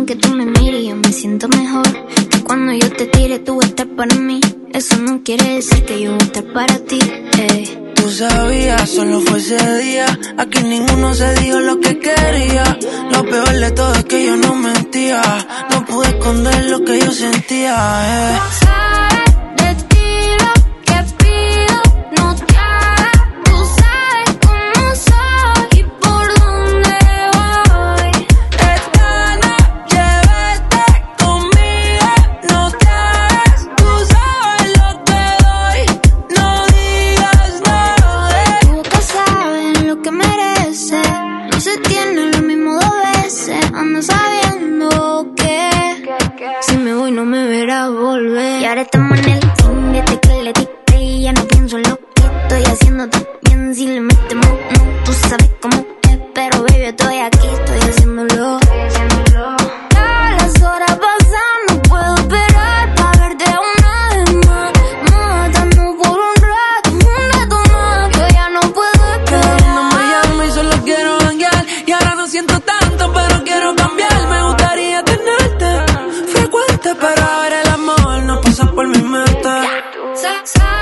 que tú me mires yo me siento mejor. Que cuando yo te tire tú vas a estar para mí. Eso no quiere decir que yo voy a estar para ti, Tú sabías, solo fue ese día. Aquí ninguno se dijo lo que quería. Lo peor de todo es que yo no mentía. No pude esconder lo que yo sentía, Sabes de ti lo que pido, no te hagas. Tú sabes cómo soy y por dónde voy. Esta noche vete conmigo, no te hagas. Tú sabes lo que doy, no digas nada. Tu boca sabe lo que merece. No se tiene lo mismo dos veces. Ando sabiendo que si me voy no me verás volver. Y ahora estamos en el team, desde que le diste y ya no pienso en lo que estoy haciendo también. Si le metemos, tú sabes cómo es, pero baby estoy aquí, estoy haciéndolo. Ya las horas pasan, no puedo esperar pa' verte una vez más. Matando por un rato más, yo ya no puedo esperar. No me llames y solo quiero janguear. Y ahora no siento tanto, pero quiero cambiar. Me gustaría tenerte frecuente, pero ahora el amor no pasa por mi mente.